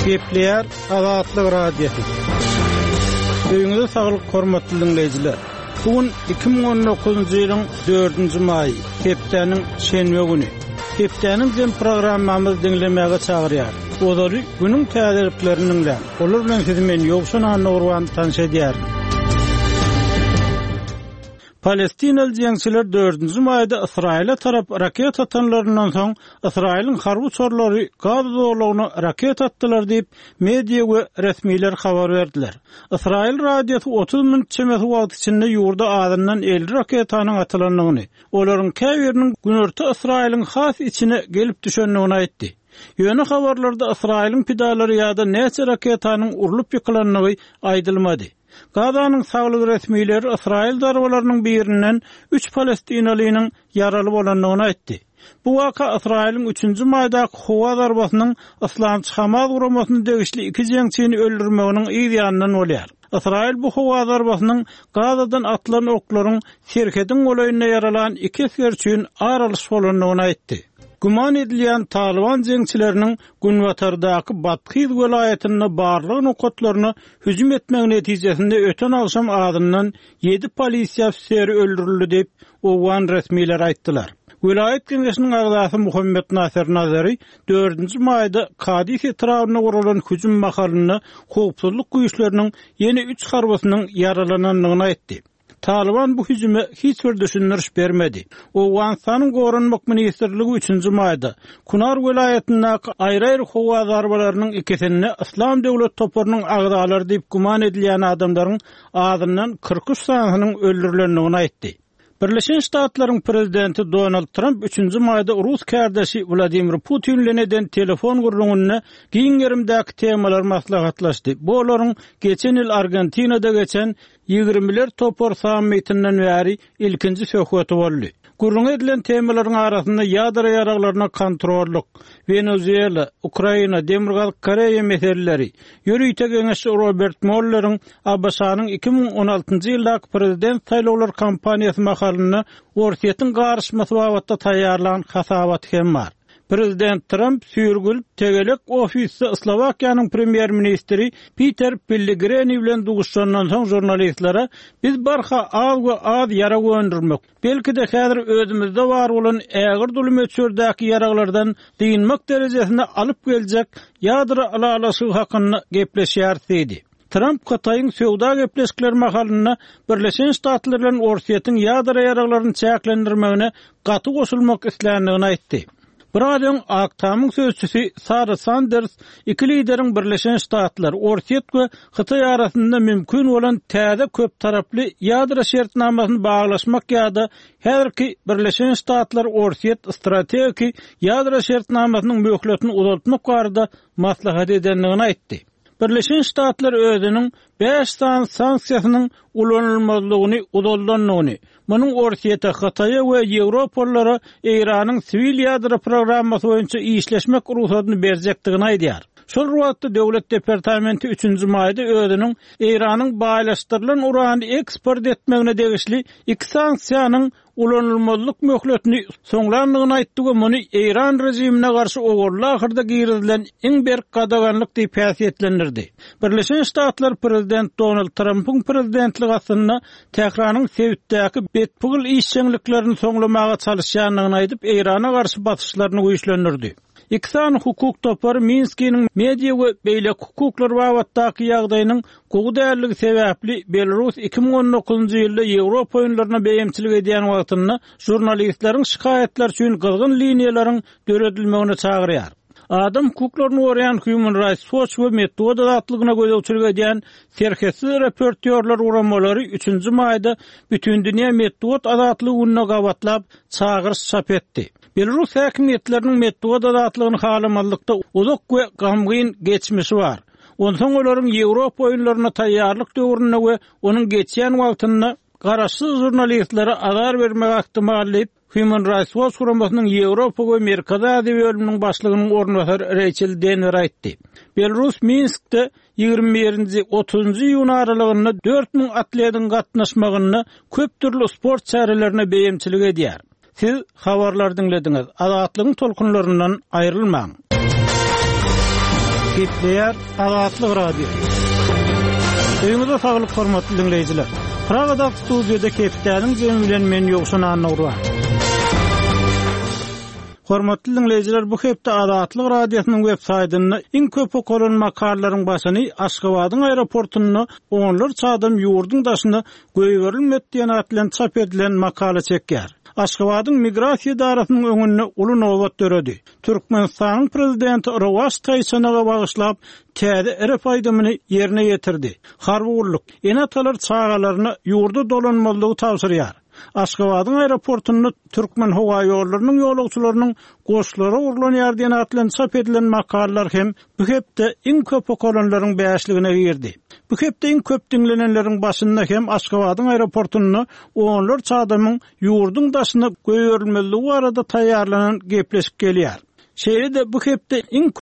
Gepleyer Azatlyk radiosu. Öňüňizde saglyk hormatly dinleýijiler. Bugün 2019-njy ýylyň 4-nji maý, hepdeniň şenbe güni. Hepdeniň hem programmamyzy dinlemäge çagyrýar. Olary günüň täzeliklerini dinlän. Olar bilen sizi men Ýogşan Anurwan tanış edýär. Palestinalı jengçiler 4-nji maýda Israila tarap raket atanlaryndan soň Israilin harby çorlary Gaza zorlugyny raket atdylar diýip media we resmiler habar berdiler. Israil radiosu 30 minut çemesi wagt içinde ýurda adından 50 raketanyň atylandygyny, olaryň käbiriniň günörtü Israilin has içine gelip düşendigini aýtdy. Ýöne habarlarda Israilin pidalary ýa-da näçe raketanyň urulyp ýykylandygy aýdylmady. Gazanyň saglyk resmileri Israil darbalarynyň birinden 3 Palestinalynyň yaraly bolandygyny aýtdy. Bu waka Israilin 3-nji maýdaky howa darbasynyň Islamçy Hamas guramasyny degişli 2 jengçini öldürmeginiň ýa-da bolýar. Israil bu howa darbasynyň Gazadan atlan oklaryň serkedin golaýyna yaralan 2 askerçiň aralyş bolandygyny aýtdy. Guman edilýän Taliban jengçileriniň Günwatardaky Batkyz welaýatyna barlyk nokatlaryna hüjüm etmek netijesinde öten akşam adından 7 polisiýa ofiseri öldürildi diýip Owan resmiler aýtdylar. Vilayet Kengeşiniň agzasy Muhammed Nasir Nazary 4-nji maýda Kadis etrawyna guralan hüjüm mahalyny howpsuzlyk güýçleriniň ýene 3 harbasynyň yaralanandygyny aýtdy. Taliban bu hüjüme hiç bir düşündiriş bermedi. Owganistanyň Gorunmak ministrligi 3-nji maýda Kunar welaýatyna aýry-aýry howa darbalarynyň ikisini Islam döwlet toparynyň agdalary diýip guman edilýän adamlaryň adından 43 sanynyň öldürilendigini aýtdy. Birleşen Ştatlaryň prezidenti Donald Trump 3-nji maýda Rus kärdeşi Vladimir Putin bilen telefon gurulmagyna giňerimdäki temalar maslahatlaşdy. Bu olaryň geçen ýyl Argentinada geçen 20'ler topor sammitinden bäri ilkinji söhbeti boldy. Gurulma edilen temalaryň arasynda ýadra ýaraglaryna kontrolluk, Venezuela, Ukraina, Demirgaz Koreýa meseleleri, ýürüýte geňeşçi Robert Mueller'iň Abbasanyň 2016-njy ýyldaky prezident saýlawlary kampaniýasy makalyny Orsiýetin garşymasy babatda taýýarlanan hasabat hem bar. Prezident Trump sürgül tegelek ofisi Slovakiýanyň premier ministri Peter Pellegrini bilen duguşandan soň jurnalistlere biz barha az we az ýara göndürmek, belki de häzir özümizde bar bolan ägir dulmetsördäki ýaraglardan diýinmek derejesine alyp geljek ýadra alalasy hakyny gepleşýär dedi. Trump Kataýyň söwda gepleşikleri mahalyny Birleşen Ştatlar bilen Orsiýetin ýadra ýaraglaryny çäklendirmegine gaty goşulmak islendigini aýtdy. Buradan Aktamyň sözçüsi Sarah Sanders iki lideriň Birleşen Ştatlar, Orsiýet we Hytaý arasynda mümkin bolan täze köp taraply ýadra şertnamasyny baglaşmak ýa-da herki Birleşen Ştatlar Orsiýet strategik ýadra şertnamasynyň möhletini uzatmak barada maslahat edenligini aýtdy. Birleşen Ştatlar özüniň 5 sanksiýasynyň ulanylmazlygyny uzaldanlygyny, munyň Orsiýete, Hytaýa we Ýewropalara Iranyň sivil ýadra programmasy boýunça işleşmek ruhsatyny berjekdigini aýdýar. Şol wagtda döwlet departamenti 3-nji maýda özüniň Iranyň baýlaşdyrylan urany eksport etmegine degişli 2 sanksiýanyň ulanylmazlyk möhletini soňlandygyny aýtdy we muny Iran rejimine garşy ogurly ahyrda girdilen iň berk gadaganlyk diýip häsiýetlendirdi. Birleşen Ştatlar prezident Donald Trump'yň prezidentlik asyna tehranyň Sewitdäki betpugul işçiliklerini soňlamaga çalışýanlygyny aýdyp Irana garşy batyşlaryny güýçlendirdi. İksan hukuk topary Minskiň media we beýlek hukuklar babatdaky ýagdaýynyň gowy däerligi sebäpli Belarus 2019-njy ýylda Ýewropa oýunlaryna beýimçilik edýän wagtynda jurnalistleriň şikaýetler üçin gylgyn liniýalaryň döredilmegine çagyrýar. Adam hukuklaryny goraýan Human Rights Watch we Metoda atlygyna gözegçilik edýän serhessiz reportýorlar uramalary 3-nji maýda bütün dünýä Metoda azatlygy gününe gabatlap çagyryş çap etdi. Belarus häkimetleriniň Metoda azatlygyny halamazlykda uzak we gamgyn geçmişi bar. Ondan olaryň Ýewropa oýunlaryna taýýarlyk döwrüne we onuň geçýän wagtyna garaşsyz jurnalistlere azar bermek ihtimali Human Rights Watch guramasynyň Ýewropa we Merkez Aziýa bölüminiň başlygynyň ornatary Rachel Denver aýtdy. Belarus Minskde 21-30 ýuny aralygynda 4000 atletin gatnaşmagyny köp türlü sport çärelerine beýimçilik edýär. Siz habarlar dinlediňiz. Azatlygyň tolkunlaryndan aýrylmaň. Gepleýär Azatlyk radio. Öňüňizde saglyk hormatly dinleýijiler. Pragada studiýada Kepdäniň jemi bilen men ýokşan anagry. Hormatly dinleýijiler, bu hepde Azatlyk radiosynyň web saýtyny iň köp okulan makalalaryň başyny Aşgabatyň aeroportuny onlar çadam ýurdun daşyna göýberilmedi diýen atlan çap edilen makala çekýär. Aşgabatyň migrasiýa idarasynyň öňünde uly nowbat döredi. Türkmenistanyň prezidenti Rawaz Taýsanaga bagyşlap täze referendumuny ýerine ýetirdi. Harwurlyk enatalar çağalaryna ýurda dolanmalygy tawsyrýar. Aşgabatyň aeroportuny Türkmen howa ýollarynyň ýolagçylarynyň goşlara urlanýar diýen atlan çap edilen makalalar hem bu hepde iň köp okulanlaryň bäşligine girdi. Bu hepde iň köp dinlenenleriň başynda hem Aşgabatyň aeroportuny onlar çadamyň ýurdun daşyna göýberilmeligi barada taýýarlanan gepleşip gelýär. Şeýle de bu hepde iň